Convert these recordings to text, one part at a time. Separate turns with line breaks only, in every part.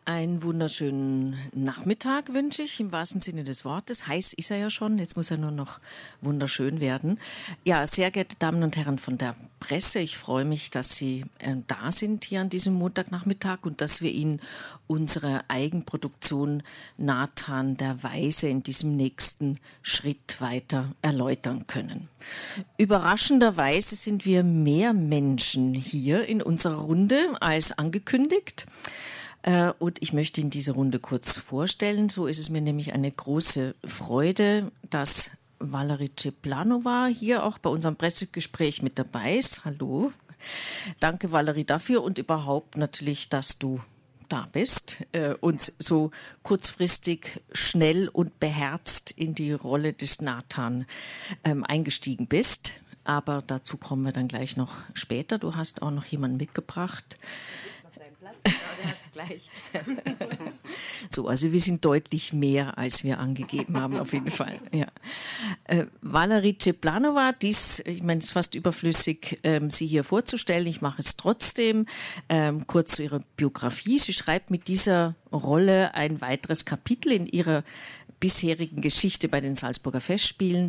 Einen wunderschönen Nachmittag wünsche ich, im wahrsten Sinne des Wortes. Heiß ist er ja schon, jetzt muss er nur noch wunderschön werden. Ja, sehr geehrte Damen und Herren von der Presse, ich freue mich, dass Sie da sind hier an diesem Montagnachmittag und dass wir Ihnen unsere Eigenproduktion Nathan der Weise in diesem nächsten Schritt weiter erläutern können. Überraschenderweise sind wir mehr Menschen hier in unserer Runde als angekündigt. Und ich möchte Ihnen diese Runde kurz vorstellen. So ist es mir nämlich eine große Freude, dass Valerie Ceplanova hier auch bei unserem Pressegespräch mit dabei ist. Hallo. Danke, Valerie, dafür und überhaupt natürlich, dass du da bist und so kurzfristig, schnell und beherzt in die Rolle des Nathan eingestiegen bist. Aber dazu kommen wir dann gleich noch später. Du hast auch noch jemanden mitgebracht. Der hat's gleich. So, also wir sind deutlich mehr, als wir angegeben haben, auf jeden Fall. Ja. Valerie Ceplanova, ich meine, es ist fast überflüssig, sie hier vorzustellen. Ich mache es trotzdem. Kurz zu ihrer Biografie. Sie schreibt mit dieser Rolle ein weiteres Kapitel in ihrer bisherigen Geschichte bei den Salzburger Festspielen.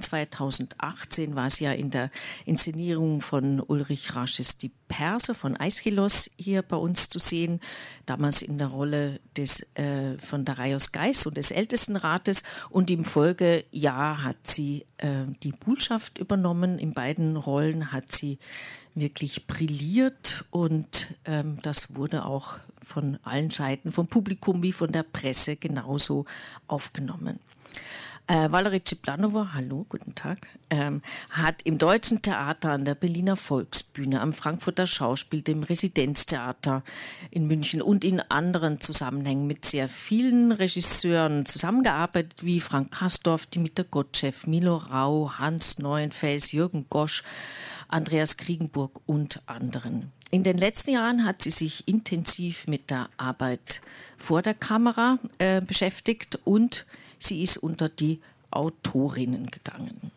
2018 war sie ja in der Inszenierung von Ulrich Rasches Die Perser von Aeschylos hier bei uns zu sehen, damals in der Rolle von Dareios Geiß und des Ältestenrates, und im Folgejahr hat sie die Buhlschaft übernommen. In beiden Rollen hat sie wirklich brilliert und das wurde auch von allen Seiten, vom Publikum wie von der Presse genauso aufgenommen. Valerie Ceplanova, hallo, guten Tag, hat im Deutschen Theater, an der Berliner Volksbühne, am Frankfurter Schauspiel, dem Residenztheater in München und in anderen Zusammenhängen mit sehr vielen Regisseuren zusammengearbeitet, wie Frank Kastorf, Dimitar Gottschew, Milo Rau, Hans Neuenfels, Jürgen Gosch, Andreas Kriegenburg und anderen. In den letzten Jahren hat sie sich intensiv mit der Arbeit vor der Kamera beschäftigt und sie ist unter die Autorinnen gegangen.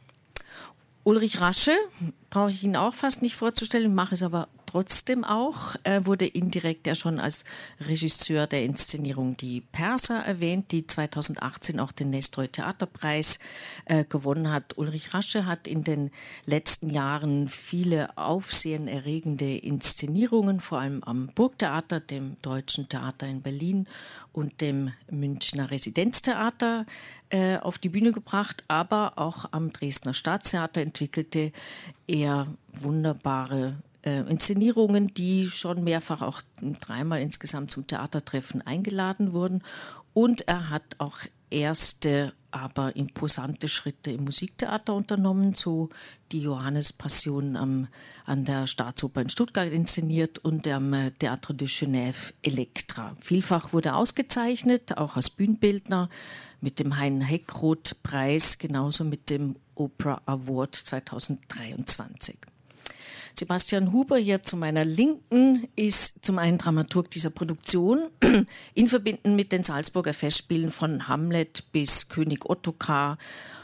Ulrich Rasche, brauche ich Ihnen auch fast nicht vorzustellen, mache es aber trotzdem auch. Er wurde indirekt ja schon als Regisseur der Inszenierung Die Perser erwähnt, die 2018 auch den Nestroy Theaterpreis gewonnen hat. Ulrich Rasche hat in den letzten Jahren viele aufsehenerregende Inszenierungen, vor allem am Burgtheater, dem Deutschen Theater in Berlin und dem Münchner Residenztheater auf die Bühne gebracht, aber auch am Dresdner Staatstheater entwickelte er wunderbare Inszenierungen, die schon mehrfach, auch 3-mal insgesamt zum Theatertreffen eingeladen wurden. Und er hat auch erste, aber imposante Schritte im Musiktheater unternommen, so die Johannespassion an der Staatsoper in Stuttgart inszeniert und am Théâtre de Genève Elektra. Vielfach wurde er ausgezeichnet, auch als Bühnenbildner, mit dem Hein-Heckroth-Preis, genauso mit dem Oprah Award 2023. Sebastian Huber hier zu meiner Linken ist zum einen Dramaturg dieser Produktion, in Verbindung mit den Salzburger Festspielen von Hamlet bis König Ottokar,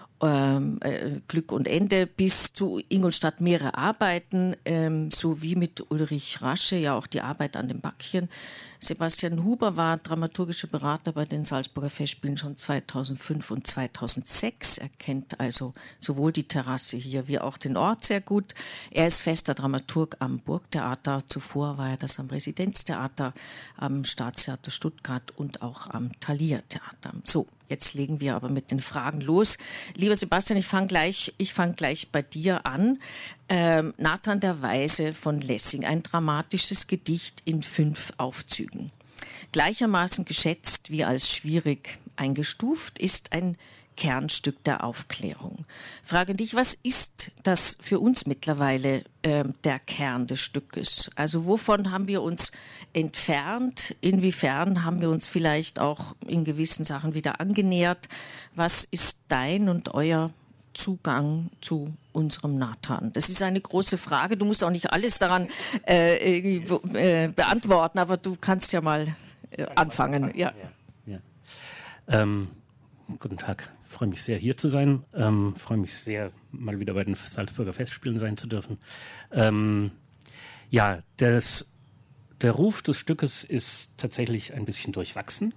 Glück und Ende bis zu Ingolstadt mehrere Arbeiten, sowie mit Ulrich Rasche ja auch die Arbeit an den Backchen. Sebastian Huber war dramaturgischer Berater bei den Salzburger Festspielen schon 2005 und 2006. Er kennt also sowohl die Terrasse hier wie auch den Ort sehr gut. Er ist fester Dramaturg am Burgtheater. Zuvor war er das am Residenztheater, am Staatstheater Stuttgart und auch am Thalia Theater. So, jetzt legen wir aber mit den Fragen los. Lieber Sebastian, ich fange gleich bei dir an. Nathan der Weise von Lessing, ein dramatisches Gedicht in 5 Aufzügen. Gleichermaßen geschätzt wie als schwierig eingestuft, ist ein Kernstück der Aufklärung. Frage dich, was ist das für uns mittlerweile der Kern des Stückes? Also wovon haben wir uns entfernt? Inwiefern haben wir uns vielleicht auch in gewissen Sachen wieder angenähert? Was ist dein und euer Zugang zu unserem Nathan? Das ist eine große Frage. Du musst auch nicht alles daran beantworten, aber du kannst ja mal anfangen. Ja.
Guten Tag. Ich freue mich sehr, hier zu sein. Freue mich sehr, mal wieder bei den Salzburger Festspielen sein zu dürfen. Das der Ruf des Stückes ist tatsächlich ein bisschen durchwachsen.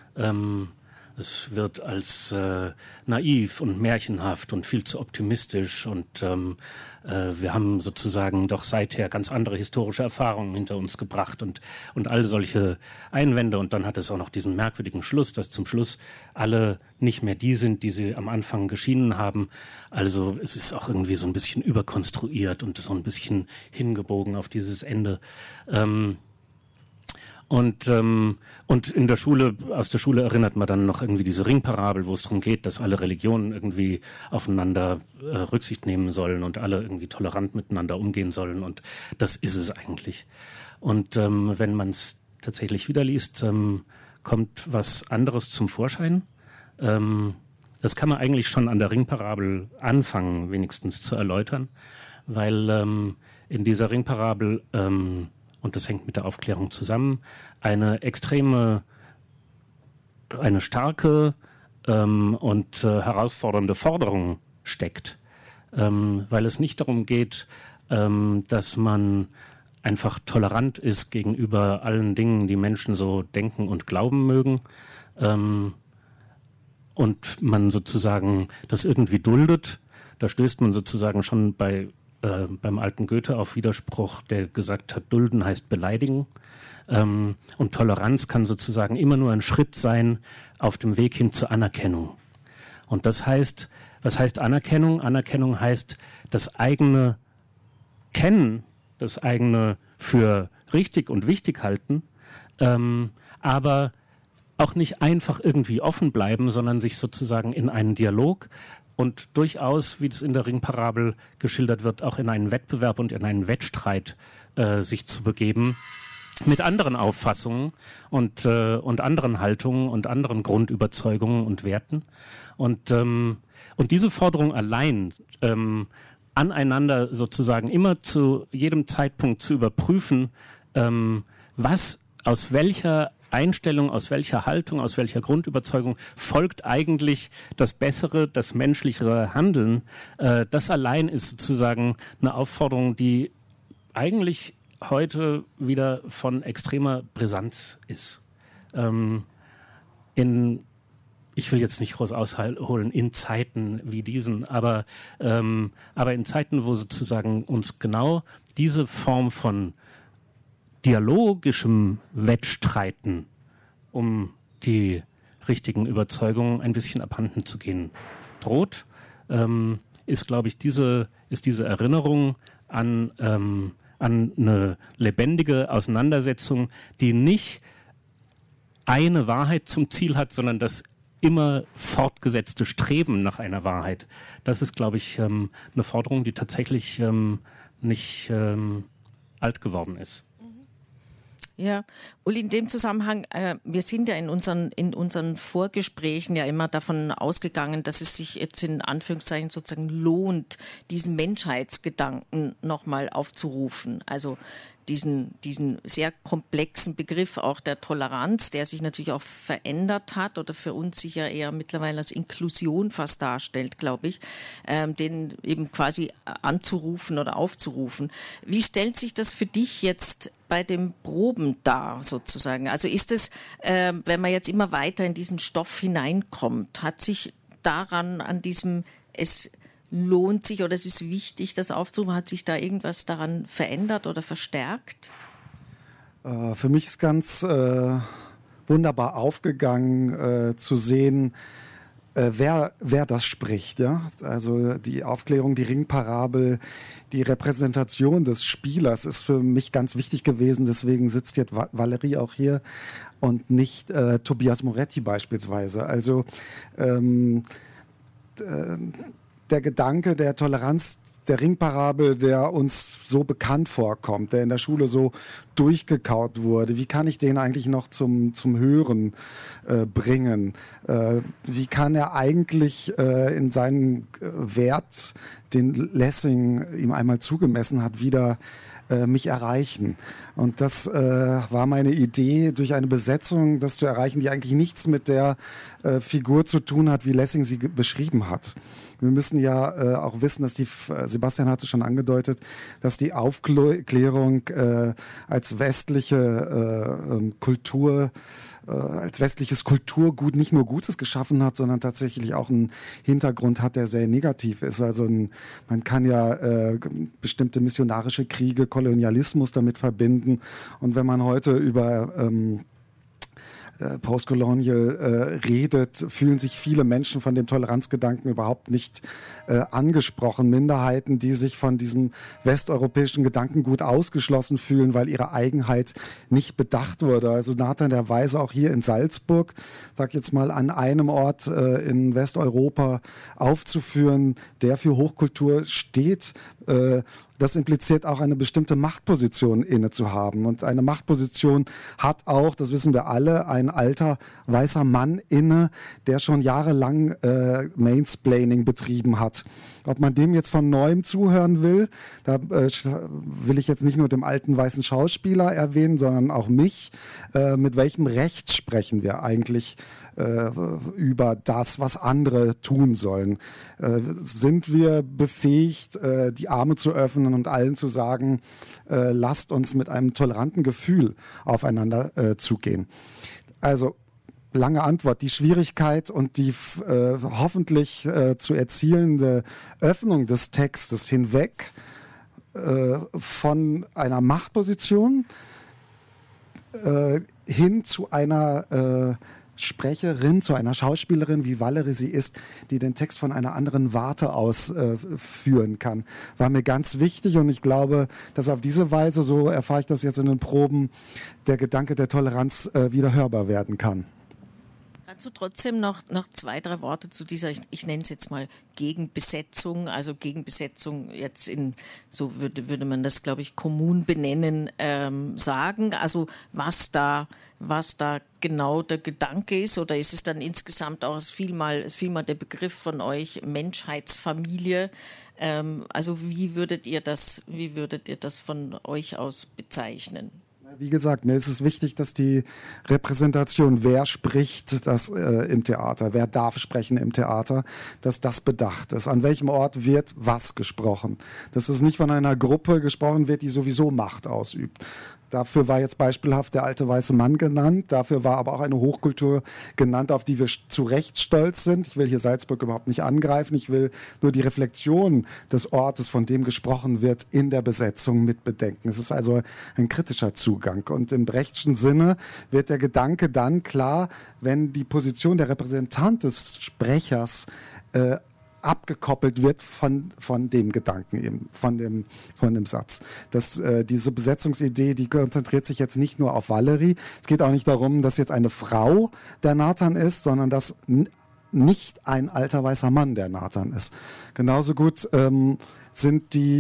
Es wird als naiv und märchenhaft und viel zu optimistisch und wir haben sozusagen doch seither ganz andere historische Erfahrungen hinter uns gebracht und all solche Einwände. Und dann hat es auch noch diesen merkwürdigen Schluss, dass zum Schluss alle nicht mehr die sind, die sie am Anfang geschienen haben. Also es ist auch irgendwie so ein bisschen überkonstruiert und so ein bisschen hingebogen auf dieses Ende. Und in der Schule, aus der Schule erinnert man dann noch irgendwie diese Ringparabel, wo es darum geht, dass alle Religionen irgendwie aufeinander Rücksicht nehmen sollen und alle irgendwie tolerant miteinander umgehen sollen. Und das ist es eigentlich. Und wenn man es tatsächlich wieder liest, kommt was anderes zum Vorschein. Das kann man eigentlich schon an der Ringparabel anfangen, wenigstens zu erläutern, weil in dieser Ringparabel und das hängt mit der Aufklärung zusammen, eine starke und herausfordernde Forderung steckt, weil es nicht darum geht, dass man einfach tolerant ist gegenüber allen Dingen, die Menschen so denken und glauben mögen, und man sozusagen das irgendwie duldet. Da stößt man sozusagen schon beim alten Goethe auf Widerspruch, der gesagt hat, dulden heißt beleidigen. Und Toleranz kann sozusagen immer nur ein Schritt sein auf dem Weg hin zur Anerkennung. Und das heißt, was heißt Anerkennung? Anerkennung heißt das eigene Kennen, das eigene für richtig und wichtig halten, aber auch nicht einfach irgendwie offen bleiben, sondern sich sozusagen in einen Dialog und durchaus, wie es in der Ringparabel geschildert wird, auch in einen Wettbewerb und in einen Wettstreit sich zu begeben mit anderen Auffassungen und anderen Haltungen und anderen Grundüberzeugungen und Werten. Und diese Forderung allein, aneinander sozusagen immer zu jedem Zeitpunkt zu überprüfen, was aus welcher Einstellung, aus welcher Haltung, aus welcher Grundüberzeugung folgt eigentlich das bessere, das menschlichere Handeln. Das allein ist sozusagen eine Aufforderung, die eigentlich heute wieder von extremer Brisanz ist. Ich will jetzt nicht groß ausholen in Zeiten wie diesen, aber in Zeiten, wo sozusagen uns genau diese Form von dialogischem Wettstreiten um die richtigen Überzeugungen ein bisschen abhanden zu gehen droht, ist, glaube ich, diese Erinnerung an eine lebendige Auseinandersetzung, die nicht eine Wahrheit zum Ziel hat, sondern das immer fortgesetzte Streben nach einer Wahrheit. Das ist, glaube ich, eine Forderung, die tatsächlich nicht alt geworden ist.
Ja, Uli, in dem Zusammenhang, wir sind ja in unseren Vorgesprächen ja immer davon ausgegangen, dass es sich jetzt in Anführungszeichen sozusagen lohnt, diesen Menschheitsgedanken nochmal aufzurufen. Also diesen sehr komplexen Begriff auch der Toleranz, der sich natürlich auch verändert hat oder für uns sich ja eher mittlerweile als Inklusion fast darstellt, glaube ich, den eben quasi anzurufen oder aufzurufen. Wie stellt sich das für dich jetzt bei den Proben dar, sozusagen? Also ist es, wenn man jetzt immer weiter in diesen Stoff hineinkommt, hat sich daran, an diesem, es lohnt sich oder es ist wichtig, das aufzurufen, hat sich da irgendwas daran verändert oder verstärkt?
Für mich ist ganz wunderbar aufgegangen zu sehen, wer das spricht. Ja? Also die Aufklärung, die Ringparabel, die Repräsentation des Spielers ist für mich ganz wichtig gewesen. Deswegen sitzt jetzt Valerie auch hier und nicht Tobias Moretti beispielsweise. Also der Gedanke der Toleranz, der Ringparabel, der uns so bekannt vorkommt, der in der Schule so durchgekaut wurde, wie kann ich den eigentlich noch zum Hören bringen? Wie kann er eigentlich in seinen Wert, den Lessing ihm einmal zugemessen hat, wieder mich erreichen? Und das war meine Idee, durch eine Besetzung das zu erreichen, die eigentlich nichts mit der Figur zu tun hat, wie Lessing sie beschrieben hat. Wir müssen ja auch wissen, dass Sebastian hat es schon angedeutet, dass die Aufklärung als westliche Kultur, als westliches Kulturgut nicht nur Gutes geschaffen hat, sondern tatsächlich auch einen Hintergrund hat, der sehr negativ ist. Also man kann ja bestimmte missionarische Kriege, Kolonialismus damit verbinden. Und wenn man heute über Postcolonial redet, fühlen sich viele Menschen von dem Toleranzgedanken überhaupt nicht angesprochen. Minderheiten, die sich von diesem westeuropäischen Gedankengut ausgeschlossen fühlen, weil ihre Eigenheit nicht bedacht wurde. Also Nathan der Weise auch hier in Salzburg, sag jetzt mal, an einem Ort in Westeuropa aufzuführen, der für Hochkultur steht, das impliziert auch eine bestimmte Machtposition inne zu haben. Und eine Machtposition hat auch, das wissen wir alle, ein alter weißer Mann inne, der schon jahrelang Mansplaining betrieben hat. Ob man dem jetzt von Neuem zuhören will, da will ich jetzt nicht nur dem alten weißen Schauspieler erwähnen, sondern auch mich. Mit welchem Recht sprechen wir eigentlich über das, was andere tun sollen? Sind wir befähigt, die Arme zu öffnen und allen zu sagen, lasst uns mit einem toleranten Gefühl aufeinander zugehen? Also, lange Antwort. Die Schwierigkeit und die hoffentlich zu erzielende Öffnung des Textes hinweg von einer Machtposition hin zu einer Sprecherin, zu einer Schauspielerin, wie Valerie sie ist, die den Text von einer anderen Warte aus führen kann. War mir ganz wichtig und ich glaube, dass auf diese Weise, so erfahre ich das jetzt in den Proben, der Gedanke der Toleranz wieder hörbar werden kann.
Dazu trotzdem noch 2, 3 Worte zu dieser, ich nenne es jetzt mal Gegenbesetzung, also Gegenbesetzung jetzt so würde man das, glaube ich, kommun benennen, sagen. Also was da genau der Gedanke ist, oder ist es dann insgesamt auch vielmal der Begriff von euch Menschheitsfamilie? Also wie würdet ihr das von euch aus bezeichnen?
Wie gesagt, mir ist es wichtig, dass die Repräsentation, wer spricht das im Theater, wer darf sprechen im Theater, dass das bedacht ist. An welchem Ort wird was gesprochen? Dass es nicht von einer Gruppe gesprochen wird, die sowieso Macht ausübt. Dafür war jetzt beispielhaft der alte weiße Mann genannt. Dafür war aber auch eine Hochkultur genannt, auf die wir zu Recht stolz sind. Ich will hier Salzburg überhaupt nicht angreifen. Ich will nur die Reflexion des Ortes, von dem gesprochen wird, in der Besetzung mit bedenken. Es ist also ein kritischer Zugang. Und im Brechtschen Sinne wird der Gedanke dann klar, wenn die Position der Repräsentant des Sprechers abgekoppelt wird von dem Gedanken eben, von dem Satz. Diese Besetzungsidee, die konzentriert sich jetzt nicht nur auf Valerie. Es geht auch nicht darum, dass jetzt eine Frau der Nathan ist, sondern dass nicht ein alter weißer Mann der Nathan ist. Genauso gut sind die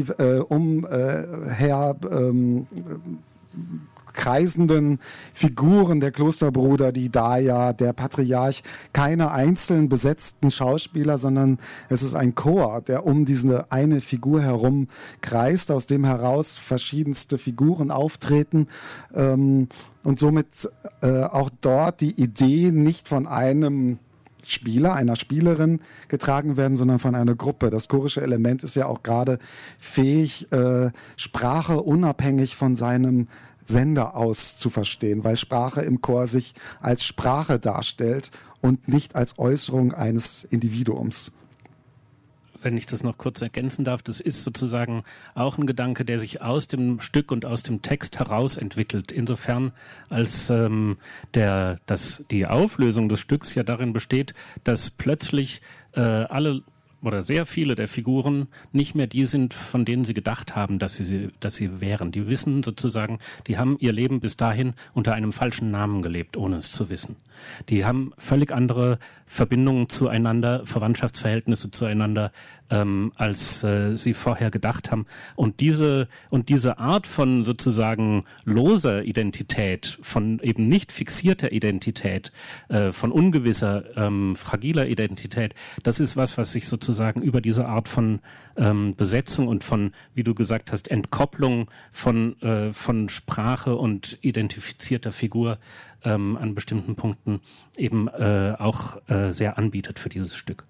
kreisenden Figuren, der Klosterbruder, die Daya, der Patriarch, keine einzeln besetzten Schauspieler, sondern es ist ein Chor, der um diese eine Figur herum kreist, aus dem heraus verschiedenste Figuren auftreten und somit auch dort die Idee nicht von einem Spieler, einer Spielerin getragen werden, sondern von einer Gruppe. Das chorische Element ist ja auch gerade fähig, Sprache unabhängig von seinem Sender aus zu verstehen, weil Sprache im Chor sich als Sprache darstellt und nicht als Äußerung eines Individuums.
Wenn ich das noch kurz ergänzen darf, das ist sozusagen auch ein Gedanke, der sich aus dem Stück und aus dem Text heraus entwickelt. Insofern, als die Auflösung des Stücks ja darin besteht, dass plötzlich alle oder sehr viele der Figuren nicht mehr die sind, von denen sie gedacht haben, dass sie wären. Die wissen sozusagen, die haben ihr Leben bis dahin unter einem falschen Namen gelebt, ohne es zu wissen. Die haben völlig andere Verbindungen zueinander, Verwandtschaftsverhältnisse zueinander, als sie vorher gedacht haben. Und diese Art von sozusagen loser Identität, von eben nicht fixierter Identität, von ungewisser, fragiler Identität, das ist was sich sozusagen über diese Art von Besetzung und von, wie du gesagt hast, Entkopplung von Sprache und identifizierter Figur an bestimmten Punkten eben auch sehr anbietet für dieses Stück.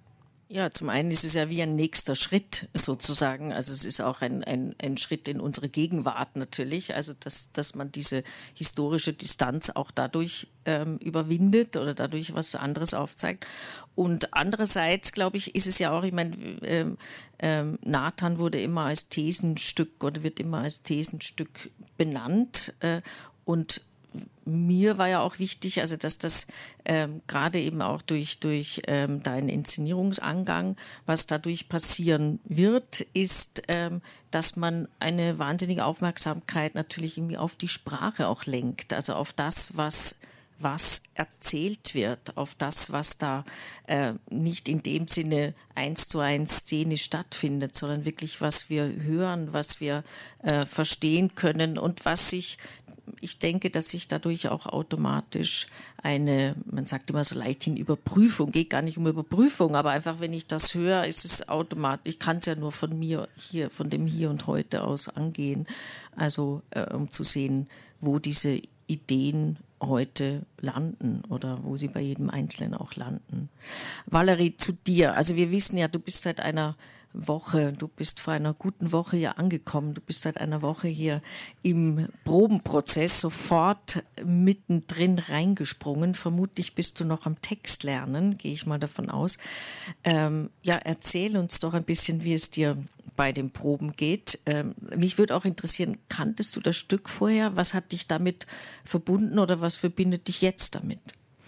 Ja, zum einen ist es ja wie ein nächster Schritt sozusagen. Also es ist auch ein Schritt in unsere Gegenwart natürlich. Also dass man diese historische Distanz auch dadurch überwindet oder dadurch was anderes aufzeigt. Und andererseits, glaube ich, ist es ja auch, ich meine, Nathan wurde immer als Thesenstück oder wird immer als Thesenstück benannt. Und mir war ja auch wichtig, also dass das gerade eben auch durch deinen Inszenierungsangang, was dadurch passieren wird, ist, dass man eine wahnsinnige Aufmerksamkeit natürlich irgendwie auf die Sprache auch lenkt, also auf das, was erzählt wird, auf das, was da nicht in dem Sinne 1:1 Szene stattfindet, sondern wirklich, was wir hören, was wir verstehen können und was ich denke, dass sich dadurch auch automatisch man sagt immer so leichthin Überprüfung, geht gar nicht um Überprüfung, aber einfach, wenn ich das höre, ist es automatisch, ich kann es ja nur von mir hier, von dem Hier und Heute aus angehen, also um zu sehen, wo diese Ideen heute landen oder wo sie bei jedem Einzelnen auch landen. Valerie, zu dir. Also wir wissen ja, du bist seit einer Woche, du bist vor einer guten Woche hier angekommen, du bist seit einer Woche hier im Probenprozess sofort mittendrin reingesprungen. Vermutlich bist du noch am Text lernen, gehe ich mal davon aus. Erzähl uns doch ein bisschen, wie es dir bei den Proben geht. Mich würde auch interessieren, kanntest du das Stück vorher? Was hat dich damit verbunden oder was verbindet dich jetzt damit?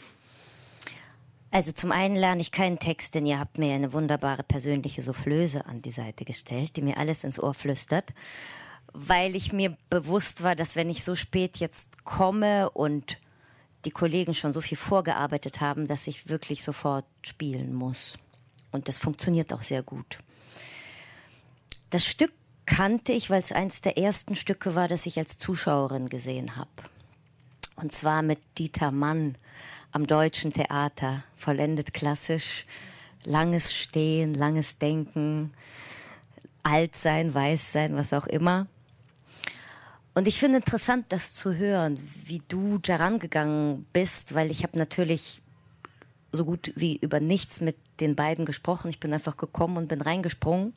Also zum einen lerne ich keinen Text, denn ihr habt mir eine wunderbare persönliche Soufflöse an die Seite gestellt, die mir alles ins Ohr flüstert, weil ich mir bewusst war, dass wenn ich so spät jetzt komme und die Kollegen schon so viel vorgearbeitet haben, dass ich wirklich sofort spielen muss. Und das funktioniert auch sehr gut. Das Stück kannte ich, weil es eines der ersten Stücke war, das ich als Zuschauerin gesehen habe. Und zwar mit Dieter Mann am Deutschen Theater, vollendet klassisch, langes Stehen, langes Denken, alt sein, weiß sein, was auch immer. Und ich finde interessant, das zu hören, wie du daran gegangen bist, weil ich habe natürlich so gut wie über nichts mit den beiden gesprochen. Ich bin einfach gekommen und bin reingesprungen.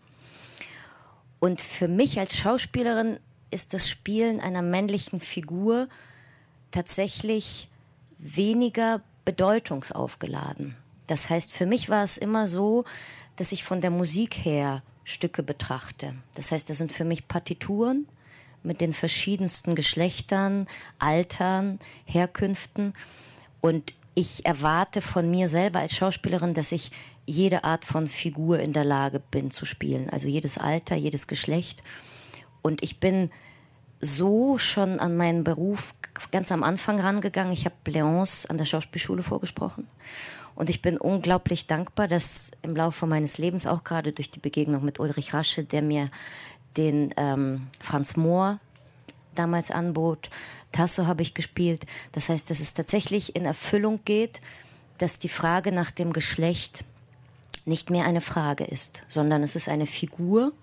Und für mich als Schauspielerin ist das Spielen einer männlichen Figur tatsächlich weniger bedeutungsaufgeladen. Das heißt, für mich war es immer so, dass ich von der Musik her Stücke betrachte. Das heißt, das sind für mich Partituren mit den verschiedensten Geschlechtern, Altern, Herkünften. Und ich erwarte von mir selber als Schauspielerin, dass ich jede Art von Figur in der Lage bin zu spielen. Also jedes Alter, jedes Geschlecht. Und ich bin so schon an meinen Beruf ganz am Anfang rangegangen. Ich habe Léonce an der Schauspielschule vorgesprochen. Und ich bin unglaublich dankbar, dass im Laufe meines Lebens, auch gerade durch die Begegnung mit Ulrich Rasche, der mir den Franz Mohr damals anbot, Tasso habe ich gespielt. Das heißt, dass es tatsächlich in Erfüllung geht, dass die Frage nach dem Geschlecht nicht mehr eine Frage ist, sondern es ist eine Figur.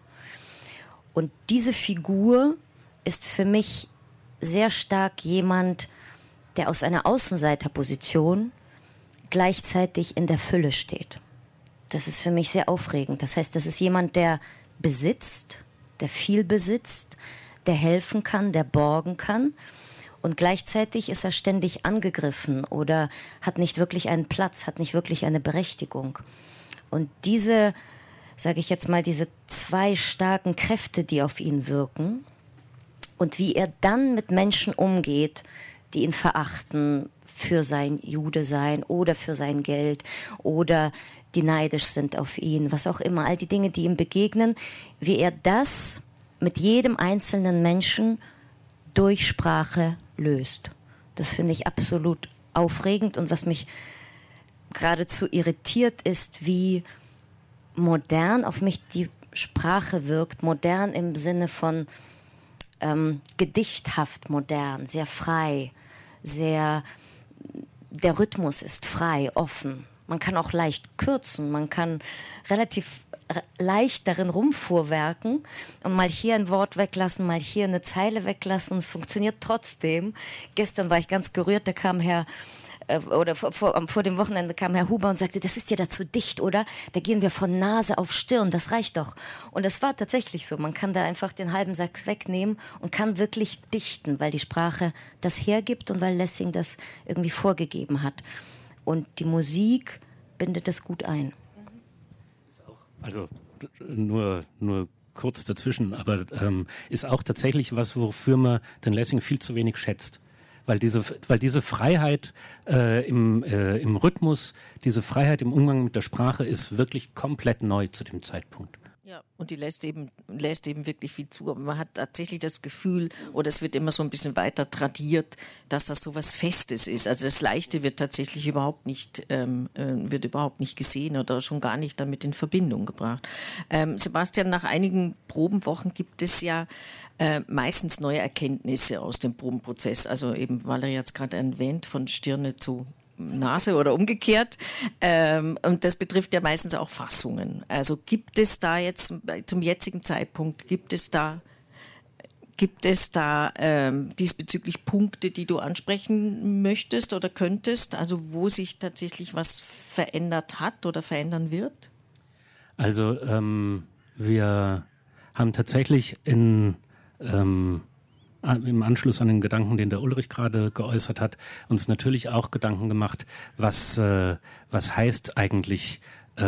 Und diese Figur ist für mich sehr stark jemand, der aus einer Außenseiterposition gleichzeitig in der Fülle steht. Das ist für mich sehr aufregend. Das heißt, das ist jemand, der besitzt, der viel besitzt, der helfen kann, der borgen kann. Und gleichzeitig ist er ständig angegriffen oder hat nicht wirklich einen Platz, hat nicht wirklich eine Berechtigung. Und diese, sage ich jetzt mal, diese zwei starken Kräfte, die auf ihn wirken und wie er dann mit Menschen umgeht, die ihn verachten für sein Jude-Sein oder für sein Geld oder die neidisch sind auf ihn, was auch immer, all die Dinge, die ihm begegnen, wie er das mit jedem einzelnen Menschen durch Sprache löst. Das finde ich absolut aufregend und was mich geradezu irritiert ist, wie modern auf mich die Sprache wirkt. Modern im Sinne von gedichthaft modern, sehr frei, der Rhythmus ist frei, offen. Man kann auch leicht kürzen, man kann relativ leicht darin rumfuhrwerken und mal hier ein Wort weglassen, mal hier eine Zeile weglassen. Es funktioniert trotzdem. Gestern war ich ganz gerührt, da kam Herr oder vor dem Wochenende kam Herr Huber und sagte, das ist ja dazu dicht, oder? Da gehen wir von Nase auf Stirn, das reicht doch. Und es war tatsächlich so. Man kann da einfach den halben Sack wegnehmen und kann wirklich dichten, weil die Sprache das hergibt und weil Lessing das irgendwie vorgegeben hat. Und die Musik bindet das gut ein.
Also nur kurz dazwischen, aber ist auch tatsächlich was, wofür man den Lessing viel zu wenig schätzt. Weil diese Freiheit im Rhythmus, diese Freiheit im Umgang mit der Sprache ist wirklich komplett neu zu dem Zeitpunkt.
Ja, und die lässt eben wirklich viel zu. Aber man hat tatsächlich das Gefühl, oder es wird immer so ein bisschen weiter tradiert, dass das so was Festes ist. Also das Leichte wird tatsächlich überhaupt nicht gesehen oder schon gar nicht damit in Verbindung gebracht. Sebastian, nach einigen Probenwochen gibt es ja meistens neue Erkenntnisse aus dem Probenprozess. Also eben, Valerie hat es gerade erwähnt, von Stirne zu Nase oder umgekehrt. Und das betrifft ja meistens auch Fassungen. Also gibt es da jetzt zum jetzigen Zeitpunkt, gibt es da diesbezüglich Punkte, die du ansprechen möchtest oder könntest? Also wo sich tatsächlich was verändert hat oder verändern wird?
Also wir haben tatsächlich im Anschluss an den Gedanken, den der Ulrich gerade geäußert hat, uns natürlich auch Gedanken gemacht, was heißt eigentlich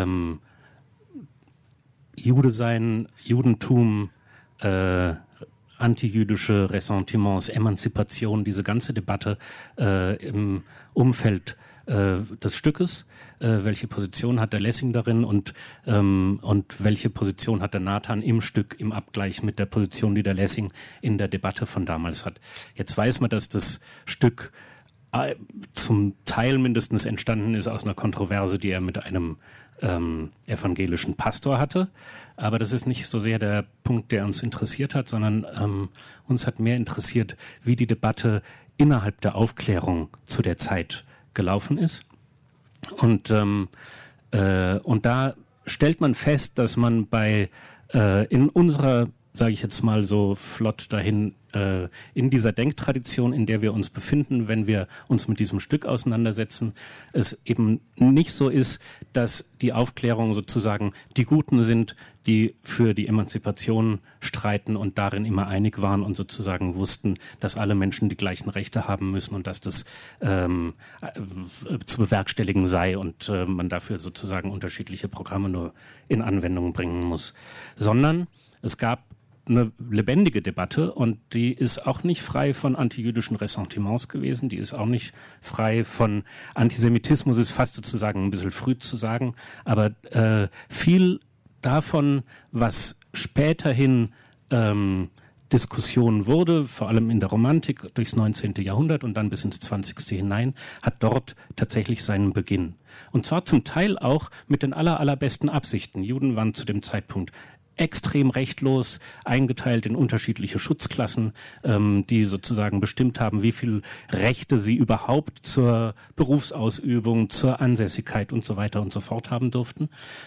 Jude sein, Judentum, antijüdische Ressentiments, Emanzipation, diese ganze Debatte im Umfeld des Stückes. Welche Position hat der Lessing darin und welche Position hat der Nathan im Stück im Abgleich mit der Position, die der Lessing in der Debatte von damals hat. Jetzt weiß man, dass das Stück zum Teil mindestens entstanden ist aus einer Kontroverse, die er mit einem evangelischen Pastor hatte. Aber das ist nicht so sehr der Punkt, der uns interessiert hat, sondern uns hat mehr interessiert, wie die Debatte innerhalb der Aufklärung zu der Zeit gelaufen ist. Und da stellt man fest, dass man in unserer, sage ich jetzt mal so flott dahin, in dieser Denktradition, in der wir uns befinden, wenn wir uns mit diesem Stück auseinandersetzen, es eben nicht so ist, dass die Aufklärung sozusagen die Guten sind, die für die Emanzipation streiten und darin immer einig waren und sozusagen wussten, dass alle Menschen die gleichen Rechte haben müssen und dass das zu bewerkstelligen sei und man dafür sozusagen unterschiedliche Programme nur in Anwendung bringen muss. Sondern es gab eine lebendige Debatte und die ist auch nicht frei von antijüdischen Ressentiments gewesen, die ist auch nicht frei von Antisemitismus, ist fast sozusagen ein bisschen früh zu sagen, aber viel davon, was späterhin Diskussion wurde, vor allem in der Romantik durchs 19. Jahrhundert und dann bis ins 20. hinein, hat dort tatsächlich seinen Beginn. Und zwar zum Teil auch mit den allerbesten Absichten. Juden waren zu dem Zeitpunkt extrem rechtlos, eingeteilt in unterschiedliche Schutzklassen, die sozusagen bestimmt haben, wie viel Rechte sie überhaupt zur Berufsausübung, zur Ansässigkeit und so weiter und so fort haben durften.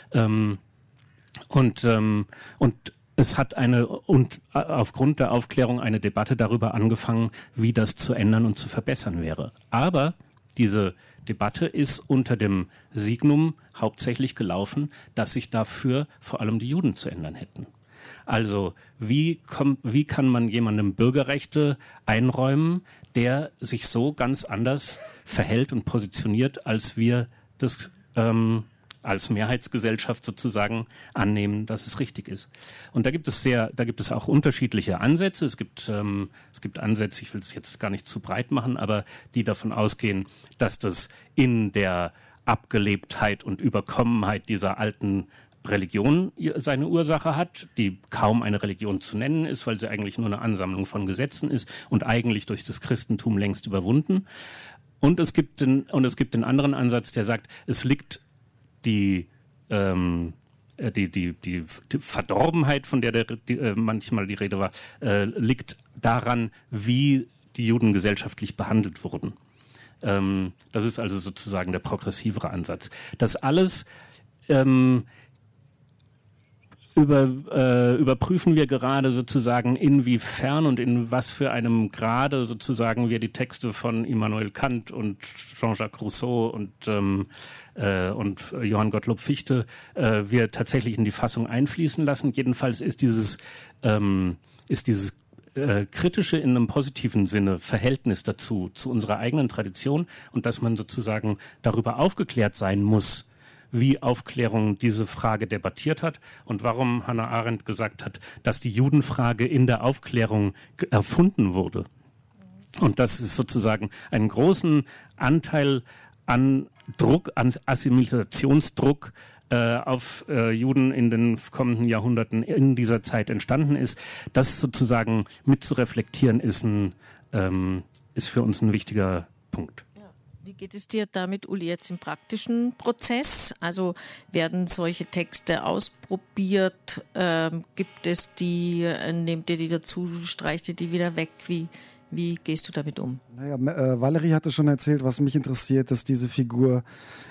Und es hat aufgrund der Aufklärung eine Debatte darüber angefangen, wie das zu ändern und zu verbessern wäre. Aber diese Debatte ist unter dem Signum hauptsächlich gelaufen, dass sich dafür vor allem die Juden zu ändern hätten. Also wie kann man jemandem Bürgerrechte einräumen, der sich so ganz anders verhält und positioniert, als wir das als Mehrheitsgesellschaft sozusagen annehmen, dass es richtig ist. Und da gibt es auch unterschiedliche Ansätze. Es gibt Ansätze, ich will es jetzt gar nicht zu breit machen, aber die davon ausgehen, dass das in der Abgelebtheit und Überkommenheit dieser alten Religion seine Ursache hat, die kaum eine Religion zu nennen ist, weil sie eigentlich nur eine Ansammlung von Gesetzen ist und eigentlich durch das Christentum längst überwunden. Und es gibt den anderen Ansatz, der sagt, es liegt die Verdorbenheit, von der manchmal die Rede war, liegt daran, wie die Juden gesellschaftlich behandelt wurden. Das ist also sozusagen der progressivere Ansatz. Das alles überprüfen wir gerade sozusagen, inwiefern und in was für einem Grade sozusagen wir die Texte von Immanuel Kant und Jean-Jacques Rousseau und Johann Gottlob Fichte wir tatsächlich in die Fassung einfließen lassen. Jedenfalls ist dieses kritische in einem positiven Sinne Verhältnis dazu, zu unserer eigenen Tradition, und dass man sozusagen darüber aufgeklärt sein muss, wie Aufklärung diese Frage debattiert hat und warum Hannah Arendt gesagt hat, dass die Judenfrage in der Aufklärung erfunden wurde. Und dass es sozusagen einen großen Anteil an Druck, an Assimilationsdruck auf Juden in den kommenden Jahrhunderten in dieser Zeit entstanden ist. Das sozusagen mit zu reflektieren ist für uns ein wichtiger Punkt.
Wie geht es dir damit, Uli, jetzt im praktischen Prozess? Also werden solche Texte ausprobiert? Gibt es die, nehmt ihr die dazu, streicht ihr die wieder weg? Wie gehst du damit um?
Naja, Valerie hatte schon erzählt, was mich interessiert, dass diese Figur,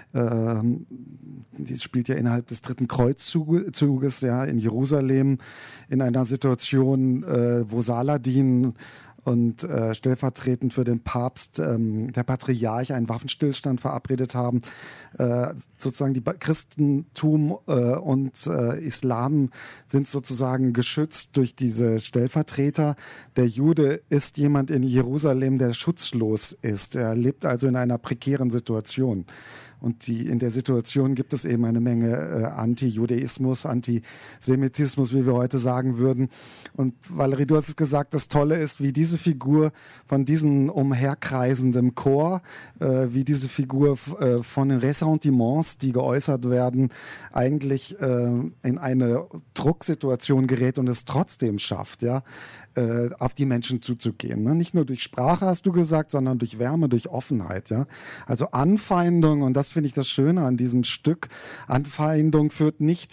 die spielt ja innerhalb des Dritten Kreuzzuges, ja, in Jerusalem, in einer Situation, wo Saladin und stellvertretend für den Papst der Patriarch einen Waffenstillstand verabredet haben. Sozusagen die Christentum und Islam sind sozusagen geschützt durch diese Stellvertreter. Der Jude ist jemand in Jerusalem, der schutzlos ist. Er lebt also in einer prekären Situation. Und in der Situation gibt es eben eine Menge Anti-Judaismus, Antisemitismus, wie wir heute sagen würden. Und Valerie, du hast es gesagt, das Tolle ist, wie diese Figur von diesem umherkreisenden Chor, wie diese Figur von den Ressentiments, die geäußert werden, eigentlich in eine Drucksituation gerät und es trotzdem schafft, ja, auf die Menschen zuzugehen. Ne? Nicht nur durch Sprache, hast du gesagt, sondern durch Wärme, durch Offenheit. Ja? Also Anfeindung, und das finde ich das Schöne an diesem Stück, Anfeindung führt nicht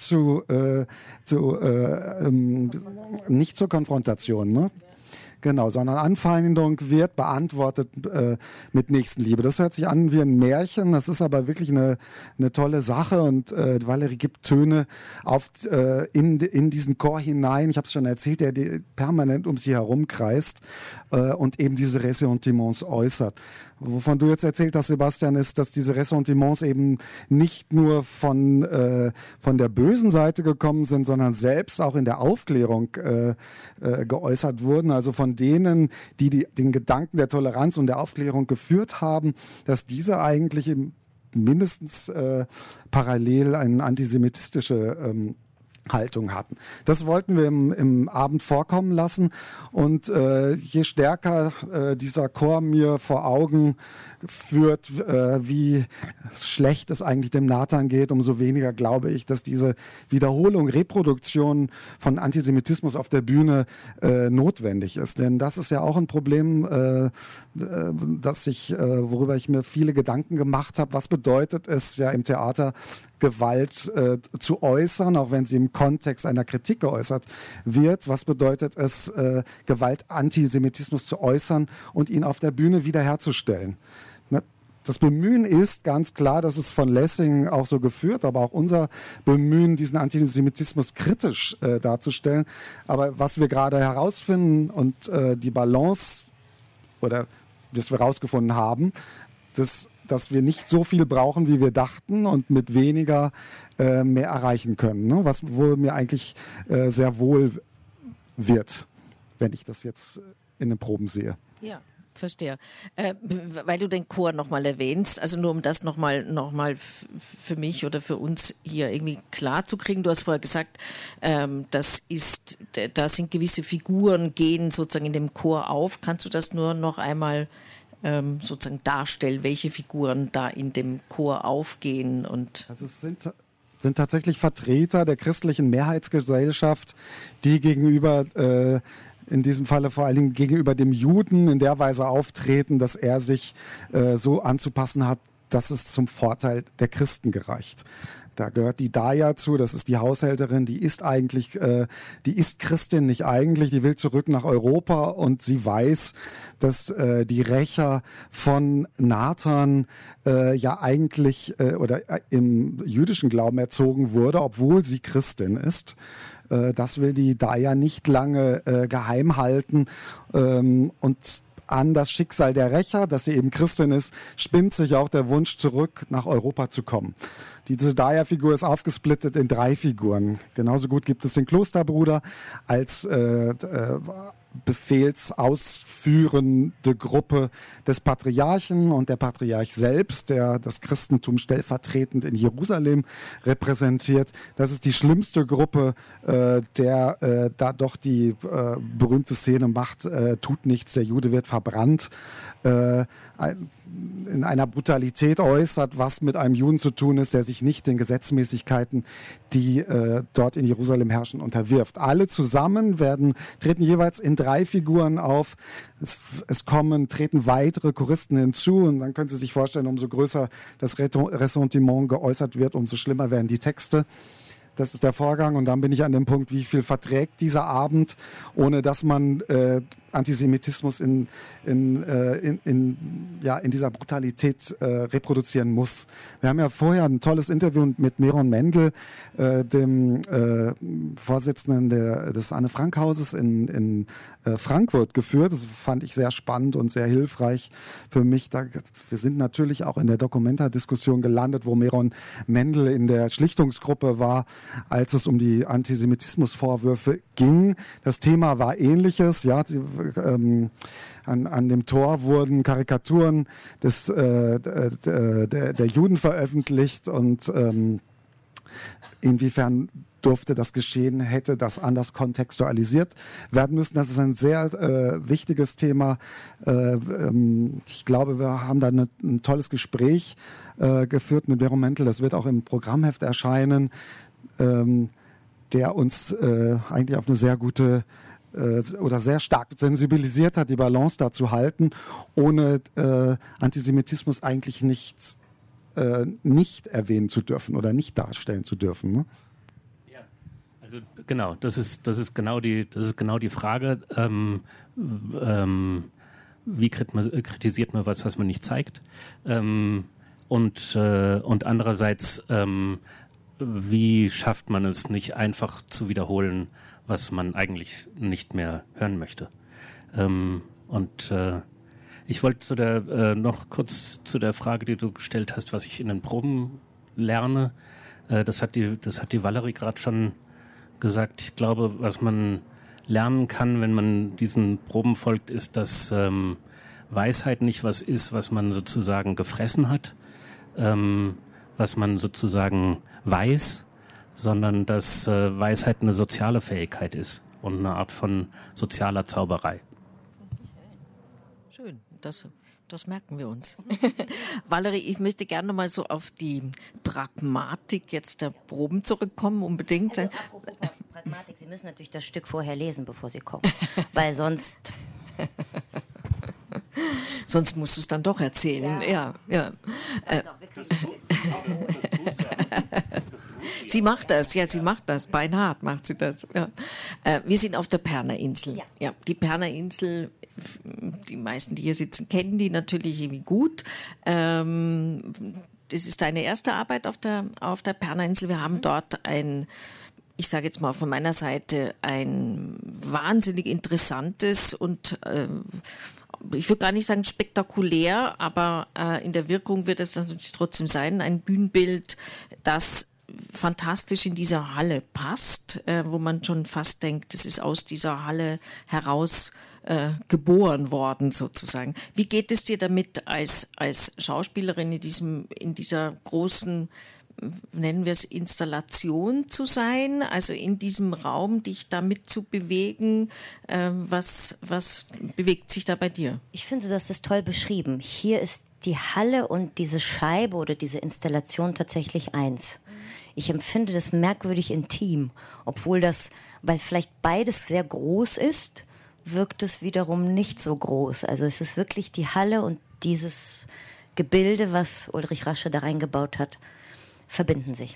nicht zur Konfrontation. Ne? Genau, sondern Anfeindung wird beantwortet mit Nächstenliebe. Das hört sich an wie ein Märchen, das ist aber wirklich eine tolle Sache, und Valerie gibt Töne in diesen Chor hinein. Ich habe es schon erzählt, der permanent um sie herumkreist und eben diese Ressentiments äußert. Wovon du jetzt erzählt hast, Sebastian, ist, dass diese Ressentiments eben nicht nur von der bösen Seite gekommen sind, sondern selbst auch in der Aufklärung geäußert wurden. Also von denen, die den Gedanken der Toleranz und der Aufklärung geführt haben, dass diese eigentlich mindestens parallel eine antisemitistische Haltung hatten. Das wollten wir im Abend vorkommen lassen, und je stärker dieser Chor mir vor Augen führt, wie schlecht es eigentlich dem Nathan geht, umso weniger glaube ich, dass diese Wiederholung, Reproduktion von Antisemitismus auf der Bühne notwendig ist. Denn das ist ja auch ein Problem, worüber ich mir viele Gedanken gemacht habe. Was bedeutet es ja im Theater, Gewalt zu äußern, auch wenn sie im Kontext einer Kritik geäußert wird? Was bedeutet es, Gewalt, Antisemitismus zu äußern und ihn auf der Bühne wiederherzustellen? Das Bemühen ist ganz klar, das ist von Lessing auch so geführt, aber auch unser Bemühen, diesen Antisemitismus kritisch darzustellen. Aber was wir gerade herausfinden und die Balance, oder das wir herausgefunden haben, dass wir nicht so viel brauchen, wie wir dachten, und mit weniger mehr erreichen können. Ne? Wo mir eigentlich sehr wohl wird, wenn ich das jetzt in den Proben sehe.
Ja. Verstehe. Weil du den Chor nochmal erwähnst, also nur um das nochmal für mich oder für uns hier irgendwie klar zu kriegen. Du hast vorher gesagt, da sind gewisse Figuren, gehen sozusagen in dem Chor auf. Kannst du das nur noch einmal sozusagen darstellen, welche Figuren da in dem Chor aufgehen?
Also es sind tatsächlich Vertreter der christlichen Mehrheitsgesellschaft, die gegenüber in diesem Falle vor allen Dingen gegenüber dem Juden in der Weise auftreten, dass er sich so anzupassen hat, dass es zum Vorteil der Christen gereicht. Da gehört die Daya zu, das ist die Haushälterin, die ist Christin nicht eigentlich, die will zurück nach Europa und sie weiß, dass die Rächer von Nathan ja eigentlich oder im jüdischen Glauben erzogen wurde, obwohl sie Christin ist. Das will die Daya nicht lange geheim halten und an das Schicksal der Rächer, dass sie eben Christin ist, spinnt sich auch der Wunsch, zurück nach Europa zu kommen. Diese Daya-Figur ist aufgesplittet in 3 Figuren. Genauso gut gibt es den Klosterbruder als befehlsausführende Gruppe des Patriarchen und der Patriarch selbst, der das Christentum stellvertretend in Jerusalem repräsentiert. Das ist die schlimmste Gruppe, der da doch die berühmte Szene macht, tut nichts, der Jude wird verbrannt, in einer Brutalität äußert, was mit einem Juden zu tun ist, der sich nicht den Gesetzmäßigkeiten, die dort in Jerusalem herrschen, unterwirft. Alle zusammen treten jeweils in 3 Figuren auf. Es treten weitere Choristen hinzu und dann können Sie sich vorstellen, umso größer das Ressentiment geäußert wird, umso schlimmer werden die Texte. Das ist der Vorgang und dann bin ich an dem Punkt, wie viel verträgt dieser Abend, ohne dass man Antisemitismus in dieser Brutalität reproduzieren muss. Wir haben ja vorher ein tolles Interview mit Meron Mendel, dem Vorsitzenden des Anne-Frank-Hauses in Frankfurt geführt. Das fand ich sehr spannend und sehr hilfreich für mich. Wir sind natürlich auch in der Documenta-Diskussion gelandet, wo Meron Mendel in der Schlichtungsgruppe war, als es um die Antisemitismusvorwürfe ging. Das Thema war ähnliches. Ja, an dem Tor wurden Karikaturen der Juden veröffentlicht und inwiefern durfte das geschehen, hätte das anders kontextualisiert werden müssen. Das ist ein sehr wichtiges Thema. Ich glaube, wir haben da ein tolles Gespräch geführt mit Meron Mendel. Das wird auch im Programmheft erscheinen, der uns eigentlich auf eine sehr gute oder sehr stark sensibilisiert hat, die Balance da zu halten, ohne Antisemitismus eigentlich nicht erwähnen zu dürfen oder nicht darstellen zu dürfen. Ne?
Ja, also genau, das ist genau die Frage. Wie kritisiert man was man nicht zeigt? Und andererseits, wie schafft man es nicht einfach zu wiederholen, was man eigentlich nicht mehr hören möchte. Ich wollte noch kurz zu der Frage, die du gestellt hast, was ich in den Proben lerne. Das hat die Valerie gerade schon gesagt. Ich glaube, was man lernen kann, wenn man diesen Proben folgt, ist, dass Weisheit nicht was ist, was man sozusagen gefressen hat, was man sozusagen weiß, sondern dass Weisheit eine soziale Fähigkeit ist und eine Art von sozialer Zauberei.
Schön, das merken wir uns. Valerie, ich möchte gerne noch mal so auf die Pragmatik jetzt der Proben zurückkommen, unbedingt.
Also, apropos Pragmatik, Sie müssen natürlich das Stück vorher lesen, bevor Sie kommen, weil sonst...
Sonst musst du es dann doch erzählen. Ja. Sie macht das, beinhart macht sie das. Ja. Wir sind auf der Perner Insel. Ja, die Perner Insel, die meisten, die hier sitzen, kennen die natürlich irgendwie gut. Das ist deine erste Arbeit auf der Perner Insel. Wir haben dort ich sage jetzt mal von meiner Seite, ein wahnsinnig interessantes und ich würde gar nicht sagen spektakulär, aber in der Wirkung wird es natürlich trotzdem sein, ein Bühnenbild, das fantastisch in dieser Halle passt, wo man schon fast denkt, es ist aus dieser Halle heraus geboren worden sozusagen. Wie geht es dir damit als Schauspielerin in dieser großen, nennen wir es, Installation zu sein, also in diesem Raum dich damit zu bewegen? Was bewegt sich da bei dir?
Ich finde, das ist toll beschrieben. Hier ist die Halle und diese Scheibe oder diese Installation tatsächlich eins. Ich empfinde das merkwürdig intim, weil vielleicht beides sehr groß ist, wirkt es wiederum nicht so groß. Also es ist wirklich die Halle und dieses Gebilde, was Ulrich Rasche da reingebaut hat, verbinden sich.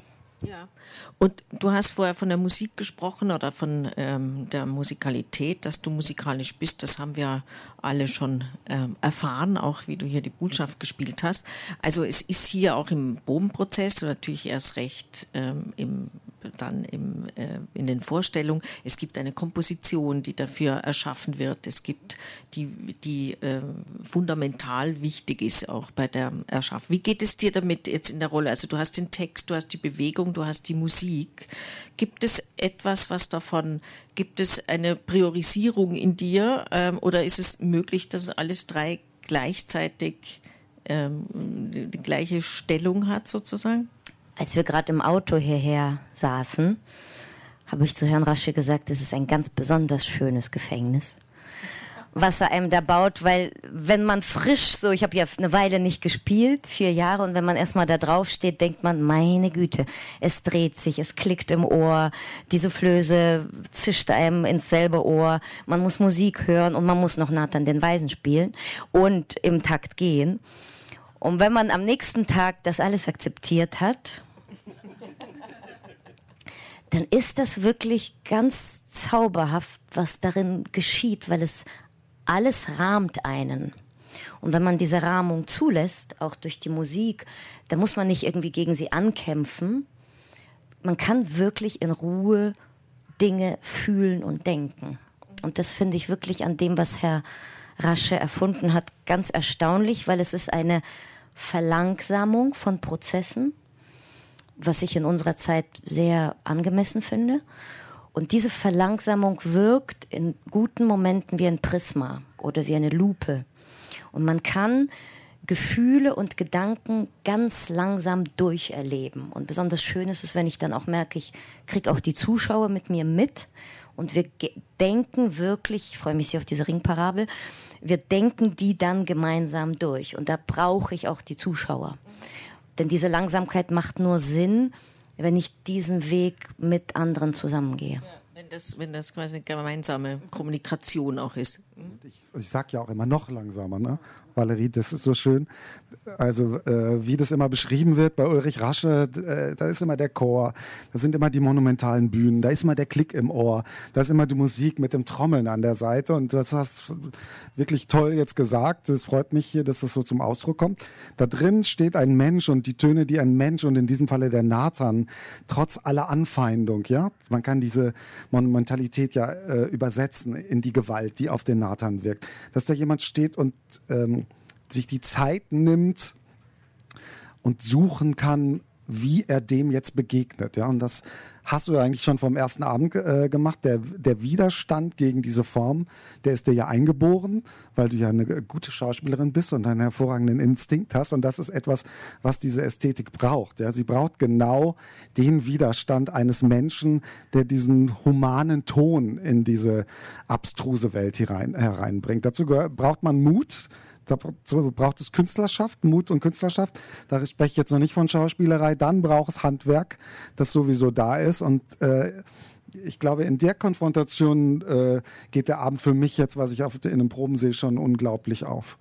Ja, und du hast vorher von der Musik gesprochen oder von der Musikalität, dass du musikalisch bist. Das haben wir alle schon erfahren, auch wie du hier die Botschaft gespielt hast. Also es ist hier auch im Probenprozess und natürlich erst recht in den Vorstellungen. Es gibt eine Komposition, die dafür erschaffen wird. Es gibt die fundamental wichtig ist auch bei der Erschaffung. Wie geht es dir damit jetzt in der Rolle? Also du hast den Text, du hast die Bewegung, du hast die Musik. Gibt es etwas, gibt es eine Priorisierung in dir oder ist es möglich, dass alles drei gleichzeitig die gleiche Stellung hat sozusagen?
Als wir gerade im Auto hierher saßen, habe ich zu Herrn Rasche gesagt, es ist ein ganz besonders schönes Gefängnis, was er einem da baut, weil wenn man frisch so, ich habe ja eine Weile nicht gespielt, 4 Jahre, und wenn man erstmal da drauf steht, denkt man, meine Güte, es dreht sich, es klickt im Ohr, die Soufflöse zischt einem ins selbe Ohr, man muss Musik hören und man muss noch Nathan den Weisen spielen und im Takt gehen. Und wenn man am nächsten Tag das alles akzeptiert hat, dann ist das wirklich ganz zauberhaft, was darin geschieht, weil es alles rahmt einen. Und wenn man diese Rahmung zulässt, auch durch die Musik, dann muss man nicht irgendwie gegen sie ankämpfen. Man kann wirklich in Ruhe Dinge fühlen und denken. Und das finde ich wirklich an dem, was Herr Rasche erfunden hat, ganz erstaunlich, weil es ist eine Verlangsamung von Prozessen, was ich in unserer Zeit sehr angemessen finde. Und diese Verlangsamung wirkt in guten Momenten wie ein Prisma oder wie eine Lupe. Und man kann Gefühle und Gedanken ganz langsam durcherleben. Und besonders schön ist es, wenn ich dann auch merke, ich kriege auch die Zuschauer mit mir mit. Und wir denken wirklich, ich freue mich sehr auf diese Ringparabel, wir denken die dann gemeinsam durch. Und da brauche ich auch die Zuschauer. Denn diese Langsamkeit macht nur Sinn, wenn ich diesen Weg mit anderen zusammengehe.
Ja, wenn das quasi eine gemeinsame Kommunikation auch ist.
Ich sag ja auch immer noch langsamer, ne? Valerie, das ist so schön. Also wie das immer beschrieben wird bei Ulrich Rasche, da ist immer der Chor, da sind immer die monumentalen Bühnen, da ist immer der Klick im Ohr, da ist immer die Musik mit dem Trommeln an der Seite und das hast wirklich toll jetzt gesagt. Es freut mich hier, dass das so zum Ausdruck kommt. Da drin steht ein Mensch und die Töne, die ein Mensch und in diesem Falle der Nathan, trotz aller Anfeindung, ja, man kann diese Monumentalität ja übersetzen in die Gewalt, die auf den Nathan wirkt. Dass da jemand steht und sich die Zeit nimmt und suchen kann, wie er dem jetzt begegnet. Ja? Und das hast du ja eigentlich schon vom ersten Abend gemacht. Der Widerstand gegen diese Form, der ist dir ja eingeboren, weil du ja eine gute Schauspielerin bist und einen hervorragenden Instinkt hast. Und das ist etwas, was diese Ästhetik braucht. Ja? Sie braucht genau den Widerstand eines Menschen, der diesen humanen Ton in diese abstruse Welt hereinbringt. Dazu braucht man Mut. Dazu braucht es Künstlerschaft, Mut und Künstlerschaft. Da spreche ich jetzt noch nicht von Schauspielerei. Dann braucht es Handwerk, das sowieso da ist. Und ich glaube, in der Konfrontation geht der Abend für mich jetzt, was ich in einem Proben sehe, schon unglaublich auf.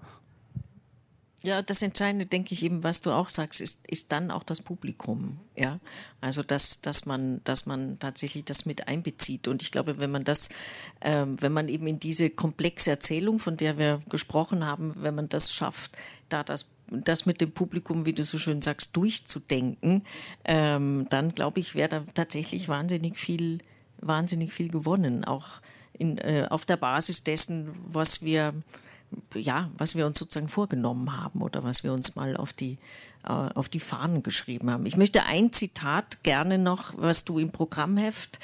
Ja, das Entscheidende, denke ich eben, was du auch sagst, ist dann auch das Publikum. Ja, also dass man tatsächlich das mit einbezieht. Und ich glaube, wenn man eben in diese komplexe Erzählung, von der wir gesprochen haben, wenn man das schafft, da das mit dem Publikum, wie du so schön sagst, durchzudenken, dann glaube ich, wäre da tatsächlich wahnsinnig viel gewonnen, auch auf der Basis dessen, was wir uns sozusagen vorgenommen haben oder was wir uns mal auf die Fahnen geschrieben haben. Ich möchte ein Zitat gerne noch, was im Programmheft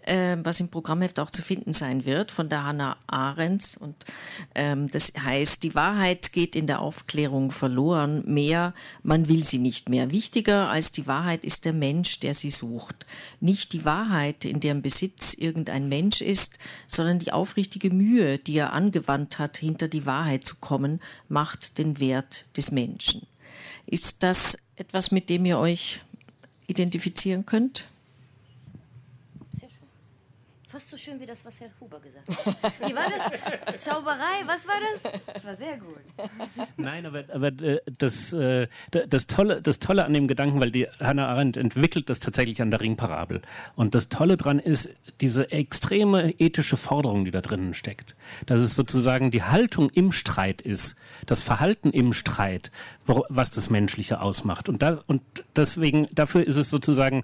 auch zu finden sein wird, von der Hannah Arendt. Und das heißt, die Wahrheit geht in der Aufklärung verloren. Man will sie nicht mehr. Wichtiger als die Wahrheit ist der Mensch, der sie sucht. Nicht die Wahrheit, in deren Besitz irgendein Mensch ist, sondern die aufrichtige Mühe, die er angewandt hat, hinter die Wahrheit zu kommen, macht den Wert des Menschen. Ist das etwas, mit dem ihr euch identifizieren könnt?
Sehr schön. Fast so schön wie das, was Herr Huber gesagt hat. Wie war das? Zauberei, was war das? Das war sehr gut.
Nein, aber das Tolle an dem Gedanken, weil die Hannah Arendt entwickelt das tatsächlich an der Ringparabel. Und das Tolle dran ist diese extreme ethische Forderung, die da drinnen steckt. Dass es sozusagen die Haltung im Streit ist, das Verhalten im Streit, was das Menschliche ausmacht. Und deswegen, dafür ist es sozusagen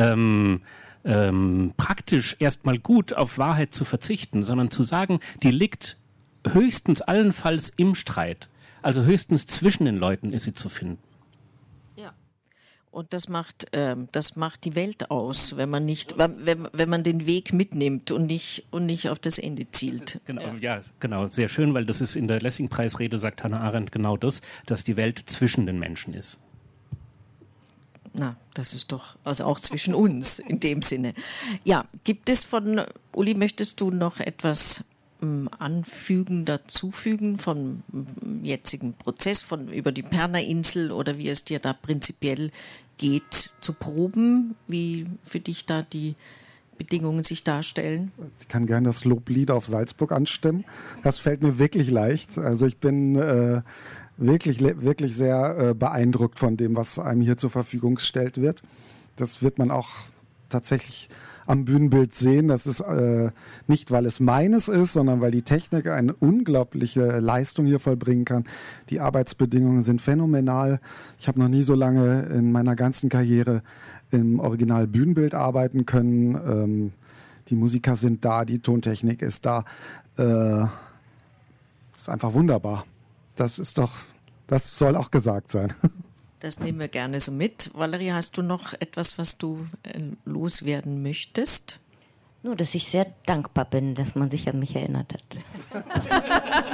praktisch erstmal gut auf Wahrheit zu verzichten, sondern zu sagen, die liegt höchstens allenfalls im Streit. Also höchstens zwischen den Leuten ist sie zu finden.
Ja. Und das macht die Welt aus, wenn man wenn man den Weg mitnimmt und nicht auf das Ende zielt.
Genau, sehr schön, weil das ist in der Lessing-Preisrede, sagt Hannah Arendt genau das, dass die Welt zwischen den Menschen ist.
Na, das ist doch, also auch zwischen uns in dem Sinne. Ja, gibt es Uli, möchtest du noch etwas dazufügen vom jetzigen Prozess, über die Perna-Insel oder wie es dir da prinzipiell geht, zu proben, wie für dich da die Bedingungen sich darstellen?
Ich kann gerne das Loblied auf Salzburg anstimmen. Das fällt mir wirklich leicht. Also ich bin wirklich sehr beeindruckt von dem, was einem hier zur Verfügung gestellt wird. Das wird man auch tatsächlich am Bühnenbild sehen. Das ist nicht, weil es meines ist, sondern weil die Technik eine unglaubliche Leistung hier vollbringen kann. Die Arbeitsbedingungen sind phänomenal. Ich habe noch nie so lange in meiner ganzen Karriere im Original Bühnenbild arbeiten können. Die Musiker sind da, die Tontechnik ist da. Ist einfach wunderbar. Das soll auch gesagt sein.
Das nehmen wir gerne so mit. Valerie, hast du noch etwas, was du loswerden möchtest?
Nur, dass ich sehr dankbar bin, dass man sich an mich erinnert hat.